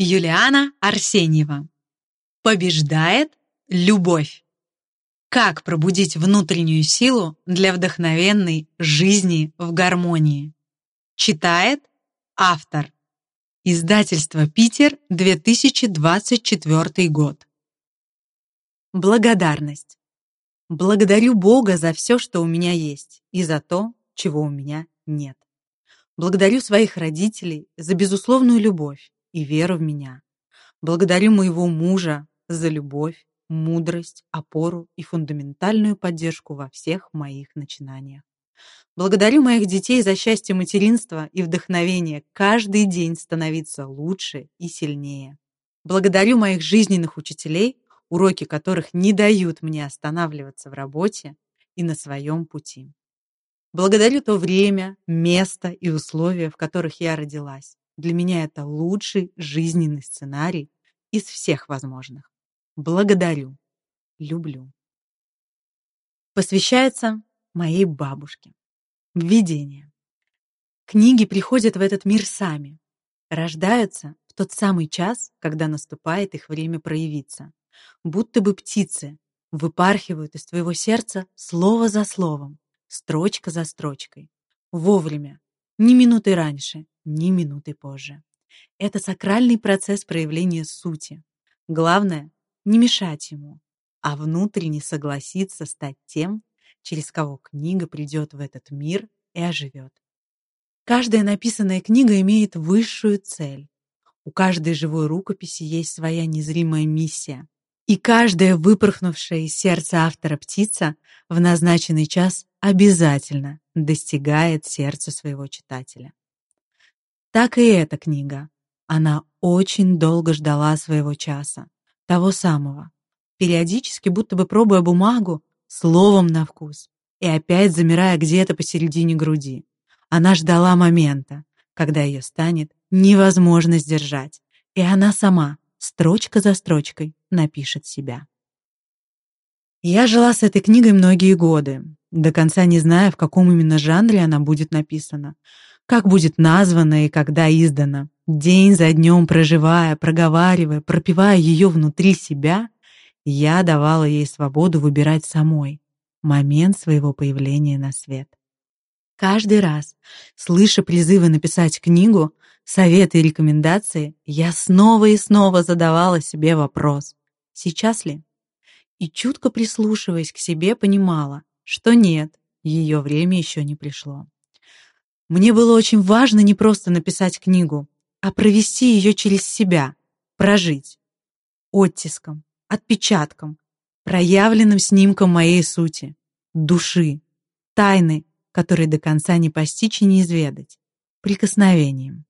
Юлиана Арсеньева. Побеждает любовь. Как пробудить внутреннюю силу для вдохновенной жизни в гармонии? Читает автор. Издательство «Питер», 2024 год. Благодарность. Благодарю Бога за все, что у меня есть, и за то, чего у меня нет. Благодарю своих родителей за безусловную любовь и веру в меня. Благодарю моего мужа за любовь, мудрость, опору и фундаментальную поддержку во всех моих начинаниях. Благодарю моих детей за счастье материнства и вдохновение каждый день становиться лучше и сильнее. Благодарю моих жизненных учителей, уроки которых не дают мне останавливаться в работе и на своем пути. Благодарю то время, место и условия, в которых я родилась. Для меня это лучший жизненный сценарий из всех возможных. Благодарю. Люблю. Посвящается моей бабушке. Введение. Книги приходят в этот мир сами. Рождаются в тот самый час, когда наступает их время проявиться. Будто бы птицы выпархивают из твоего сердца слово за словом, строчка за строчкой. Вовремя. Ни минуты раньше, ни минуты позже. Это сакральный процесс проявления сути. Главное — не мешать ему, а внутренне согласиться стать тем, через кого книга придет в этот мир и оживет. Каждая написанная книга имеет высшую цель. У каждой живой рукописи есть своя незримая миссия. И каждая выпорхнувшая из сердца автора птица в назначенный час обязательно достигает сердца своего читателя. Так и эта книга. Она очень долго ждала своего часа, того самого, периодически будто бы пробуя бумагу, словом на вкус, и опять замирая где-то посередине груди. Она ждала момента, когда ее станет невозможно сдержать, и она сама, строчка за строчкой, напишет себя. Я жила с этой книгой многие годы, до конца не зная, в каком именно жанре она будет написана, как будет названа и когда издана. День за днем проживая, проговаривая, пропевая ее внутри себя, я давала ей свободу выбирать самой момент своего появления на свет. Каждый раз, слыша призывы написать книгу, советы и рекомендации, я снова и снова задавала себе вопрос: сейчас ли? И чутко прислушиваясь к себе, понимала, что нет, ее время еще не пришло. Мне было очень важно не просто написать книгу, а провести ее через себя, прожить. Оттиском, отпечатком, проявленным снимком моей сути, души, тайны, которые до конца не постичь и не изведать, прикосновением.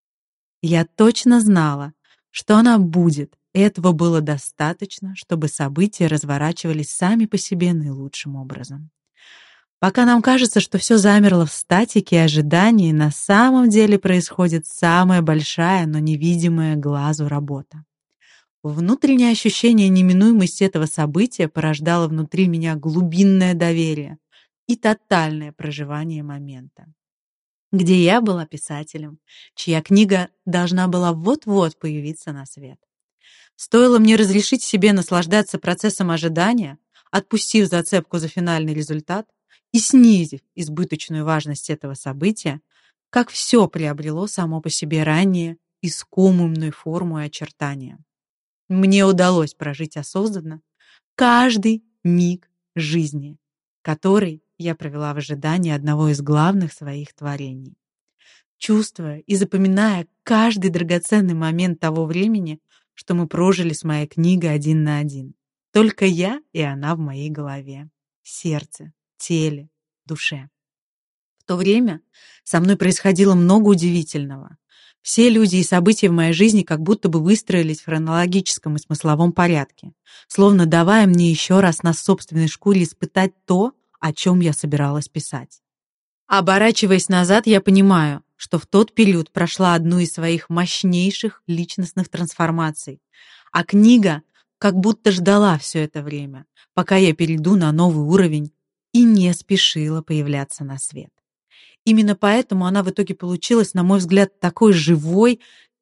Я точно знала, что она будет, и этого было достаточно, чтобы события разворачивались сами по себе наилучшим образом. Пока нам кажется, что все замерло в статике и ожидании, на самом деле происходит самая большая, но невидимая глазу работа. Внутреннее ощущение неминуемости этого события порождало внутри меня глубинное доверие и тотальное проживание момента, где я была писателем, чья книга должна была вот-вот появиться на свет. Стоило мне разрешить себе наслаждаться процессом ожидания, отпустив зацепку за финальный результат и снизив избыточную важность этого события, как все приобрело само по себе ранее искомую форму и очертания. Мне удалось прожить осознанно каждый миг жизни, который я провела в ожидании одного из главных своих творений. Чувствуя и запоминая каждый драгоценный момент того времени, что мы прожили с моей книгой один на один. Только я и она в моей голове, сердце, теле, душе. В то время со мной происходило много удивительного. Все люди и события в моей жизни как будто бы выстроились в хронологическом и смысловом порядке, словно давая мне еще раз на собственной шкуре испытать то, о чем я собиралась писать. Оборачиваясь назад, я понимаю, что в тот период прошла одну из своих мощнейших личностных трансформаций, а книга как будто ждала все это время, пока я перейду на новый уровень, и не спешила появляться на свет. Именно поэтому она в итоге получилась, на мой взгляд, такой живой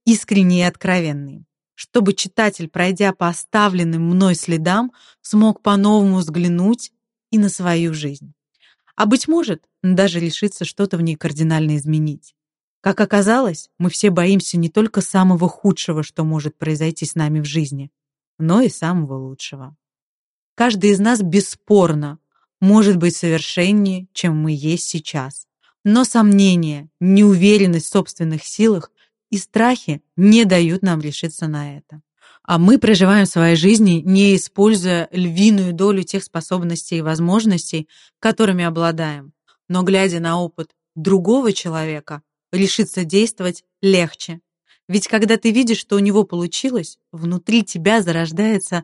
искренние и откровенные, чтобы читатель, пройдя по оставленным мной следам, смог по-новому взглянуть и на свою жизнь. А быть может, даже решиться что-то в ней кардинально изменить. Как оказалось, мы все боимся не только самого худшего, что может произойти с нами в жизни, но и самого лучшего. Каждый из нас бесспорно может быть совершеннее, чем мы есть сейчас. Но сомнения, неуверенность в собственных силах и страхи не дают нам решиться на это. А мы проживаем свои жизни, не используя львиную долю тех способностей и возможностей, которыми обладаем. Но глядя на опыт другого человека, решиться действовать легче. Ведь когда ты видишь, что у него получилось, внутри тебя зарождается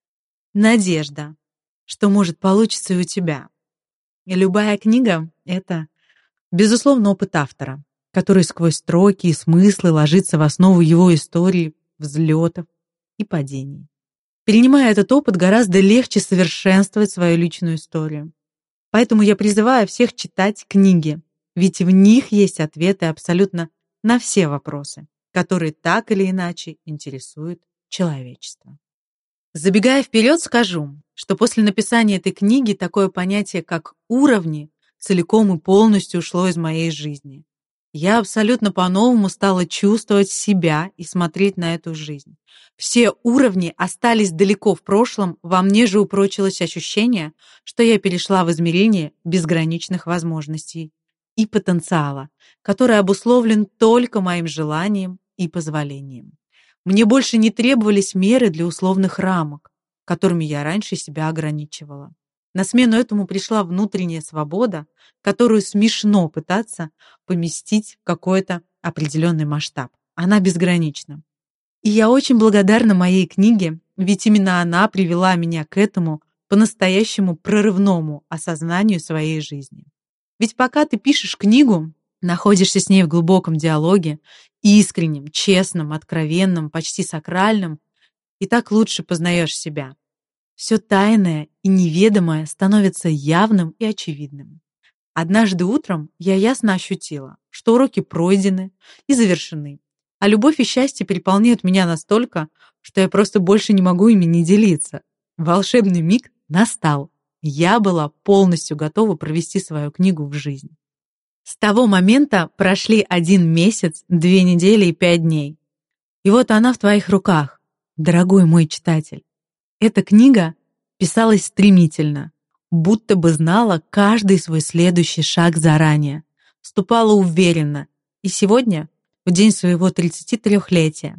надежда, что может получиться и у тебя. И любая книга — это, безусловно, опыт автора, который сквозь строки и смыслы ложится в основу его истории, взлетов и падений. Перенимая этот опыт, гораздо легче совершенствовать свою личную историю. Поэтому я призываю всех читать книги, ведь в них есть ответы абсолютно на все вопросы, которые так или иначе интересуют человечество. Забегая вперед, скажу, что после написания этой книги такое понятие, как уровни, целиком и полностью ушло из моей жизни. Я абсолютно по-новому стала чувствовать себя и смотреть на эту жизнь. Все уровни остались далеко в прошлом, во мне же упрочилось ощущение, что я перешла в измерение безграничных возможностей и потенциала, который обусловлен только моим желанием и позволением. Мне больше не требовались меры для условных рамок, которыми я раньше себя ограничивала. На смену этому пришла внутренняя свобода, которую смешно пытаться поместить в какой-то определенный масштаб. Она безгранична. И я очень благодарна моей книге, ведь именно она привела меня к этому по-настоящему прорывному осознанию своей жизни. Ведь пока ты пишешь книгу, находишься с ней в глубоком диалоге, искреннем, честном, откровенном, почти сакральном, и так лучше познаешь себя. Все тайное и неведомое становится явным и очевидным. Однажды утром я ясно ощутила, что уроки пройдены и завершены, а любовь и счастье переполняют меня настолько, что я просто больше не могу ими не делиться. Волшебный миг настал. Я была полностью готова провести свою книгу в жизнь. С того момента прошли 1 месяц, 2 недели и 5 дней. И вот она в твоих руках, дорогой мой читатель. Эта книга писалась стремительно, будто бы знала каждый свой следующий шаг заранее, ступала уверенно. И сегодня, в день своего 33-летия,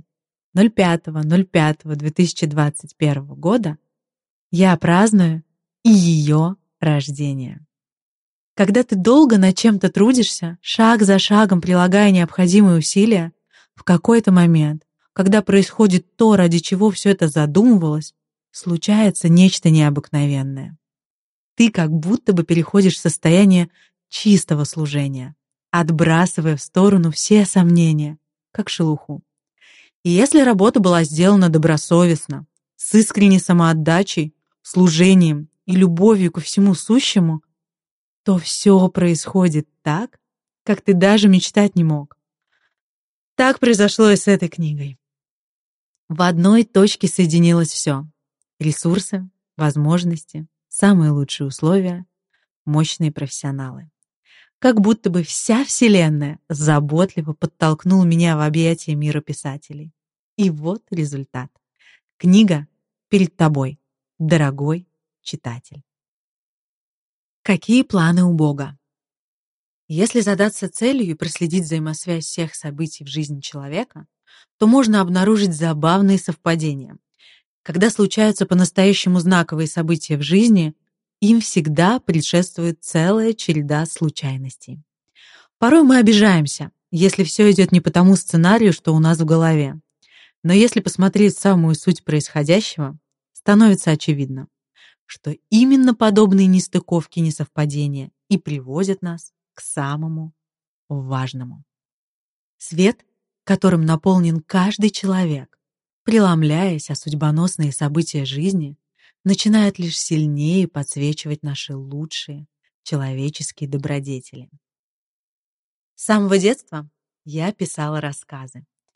05.05.2021 года, я праздную и ее рождение. Когда ты долго над чем-то трудишься, шаг за шагом прилагая необходимые усилия, в какой-то момент, когда происходит то, ради чего все это задумывалось, случается нечто необыкновенное. Ты как будто бы переходишь в состояние чистого служения, отбрасывая в сторону все сомнения, как шелуху. И если работа была сделана добросовестно, с искренней самоотдачей, служением и любовью ко всему сущему, то все происходит так, как ты даже мечтать не мог. Так произошло и с этой книгой. В одной точке соединилось все. Ресурсы, возможности, самые лучшие условия, мощные профессионалы. Как будто бы вся Вселенная заботливо подтолкнула меня в объятия мира писателей. И вот результат. Книга перед тобой, дорогой читатель. Какие планы у Бога? Если задаться целью и проследить взаимосвязь всех событий в жизни человека, то можно обнаружить забавные совпадения. Когда случаются по-настоящему знаковые события в жизни, им всегда предшествует целая череда случайностей. Порой мы обижаемся, если все идет не по тому сценарию, что у нас в голове. Но если посмотреть в самую суть происходящего, становится очевидно, что именно подобные нестыковки, несовпадения и приводят нас к самому важному. Свет, которым наполнен каждый человек, преломляясь о судьбоносные события жизни, начинает лишь сильнее подсвечивать наши лучшие человеческие добродетели. С самого детства я писала рассказы.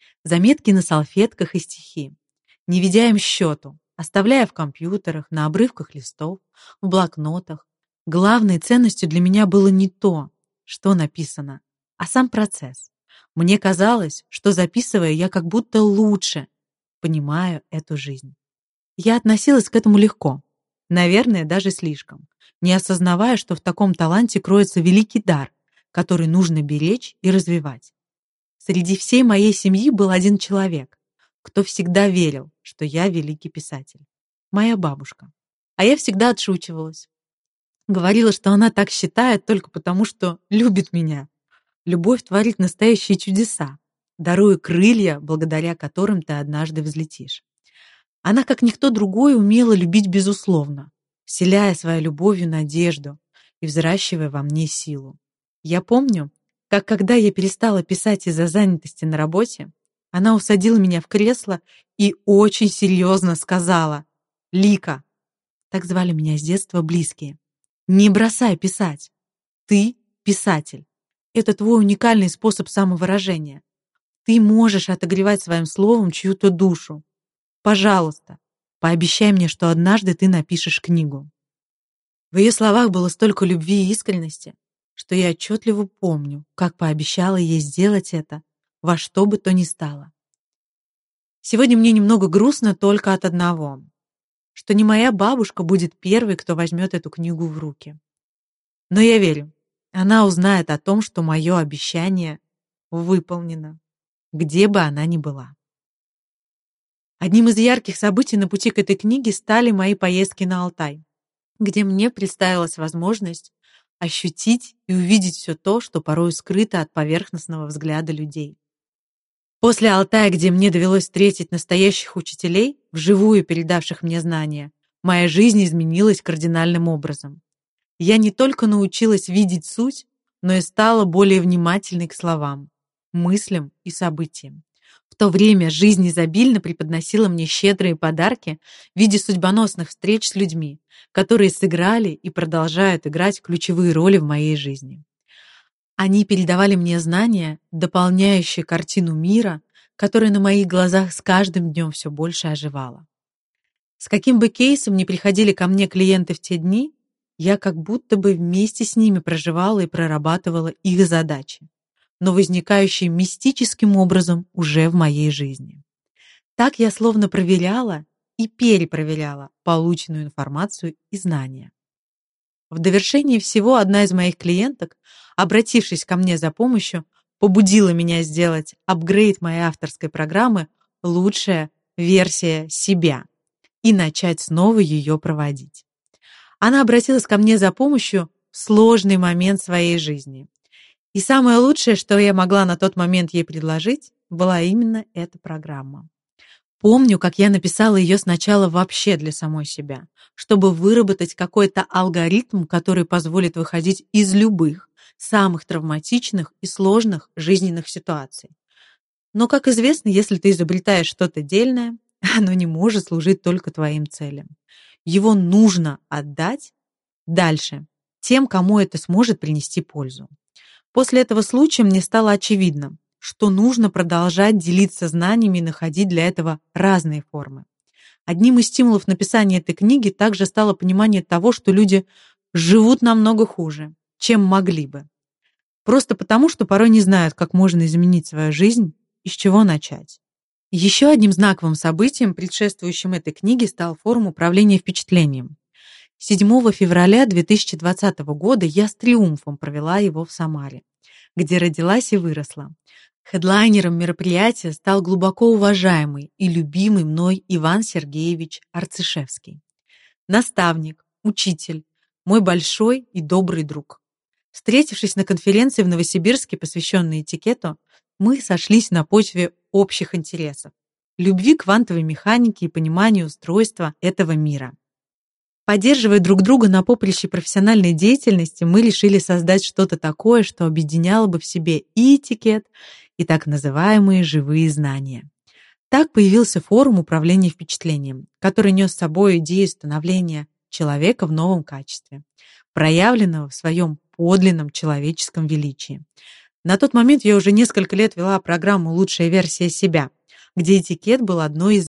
Заметки на салфетках и стихи, не ведя им счету, оставляя в компьютерах, на обрывках листов, в блокнотах. Главной ценностью для меня было не то, что написано, а сам процесс. Мне казалось, что записывая, я как будто лучше понимаю эту жизнь. Я относилась к этому легко, наверное, даже слишком, не осознавая, что в таком таланте кроется великий дар, который нужно беречь и развивать. Среди всей моей семьи был один человек, кто всегда верил, что я великий писатель. Моя бабушка. А я всегда отшучивалась. Говорила, что она так считает только потому, что любит меня. Любовь творит настоящие чудеса, даруя крылья, благодаря которым ты однажды взлетишь. Она, как никто другой, умела любить безусловно, вселяя своей любовью надежду и взращивая во мне силу. Я помню, как когда я перестала писать из-за занятости на работе, она усадила меня в кресло и очень серьезно сказала: «Лика», так звали меня с детства близкие, «не бросай писать. Ты писатель. Это твой уникальный способ самовыражения. Ты можешь отогревать своим словом чью-то душу. Пожалуйста, пообещай мне, что однажды ты напишешь книгу». В ее словах было столько любви и искренности, что я отчетливо помню, как пообещала ей сделать это во что бы то ни стало. Сегодня мне немного грустно только от одного, что не моя бабушка будет первой, кто возьмет эту книгу в руки. Но я верю, она узнает о том, что мое обещание выполнено, где бы она ни была. Одним из ярких событий на пути к этой книге стали мои поездки на Алтай, где мне представилась возможность ощутить и увидеть все то, что порой скрыто от поверхностного взгляда людей. После Алтая, где мне довелось встретить настоящих учителей, вживую передавших мне знания, моя жизнь изменилась кардинальным образом. Я не только научилась видеть суть, но и стала более внимательной к словам, мыслям и событиям. В то время жизнь изобильно преподносила мне щедрые подарки в виде судьбоносных встреч с людьми, которые сыграли и продолжают играть ключевые роли в моей жизни. Они передавали мне знания, дополняющие картину мира, которая на моих глазах с каждым днем все больше оживала. С каким бы кейсом ни приходили ко мне клиенты в те дни, я как будто бы вместе с ними проживала и прорабатывала их задачи, но возникающие мистическим образом уже в моей жизни. Так я словно проверяла и перепроверяла полученную информацию и знания. В довершение всего одна из моих клиенток, обратившись ко мне за помощью, побудила меня сделать апгрейд моей авторской программы «Лучшая версия себя» и начать снова ее проводить. Она обратилась ко мне за помощью в сложный момент своей жизни. И самое лучшее, что я могла на тот момент ей предложить, была именно эта программа. Помню, как я написала ее сначала вообще для самой себя, чтобы выработать какой-то алгоритм, который позволит выходить из любых, самых травматичных и сложных жизненных ситуаций. Но, как известно, если ты изобретаешь что-то дельное, оно не может служить только твоим целям. Его нужно отдать дальше тем, кому это сможет принести пользу. После этого случая мне стало очевидно, что нужно продолжать делиться знаниями и находить для этого разные формы. Одним из стимулов написания этой книги также стало понимание того, что люди живут намного хуже, чем могли бы. Просто потому, что порой не знают, как можно изменить свою жизнь и с чего начать. Еще одним знаковым событием, предшествующим этой книге, стал форум управления впечатлением. 7 февраля 2020 года я с триумфом провела его в Самаре, где родилась и выросла. Хедлайнером мероприятия стал глубоко уважаемый и любимый мной Иван Сергеевич Арцишевский. Наставник, учитель, мой большой и добрый друг. Встретившись на конференции в Новосибирске, посвященной этикету, мы сошлись на почве общих интересов, любви к квантовой механике и пониманию устройства этого мира. Поддерживая друг друга на поприще профессиональной деятельности, мы решили создать что-то такое, что объединяло бы в себе и этикет, и так называемые живые знания. Так появился форум управления впечатлением, который нес с собой идею становления человека в новом качестве, проявленного в своем подлинном человеческом величии. На тот момент я уже несколько лет вела программу «Лучшая версия себя», где этикет был одной из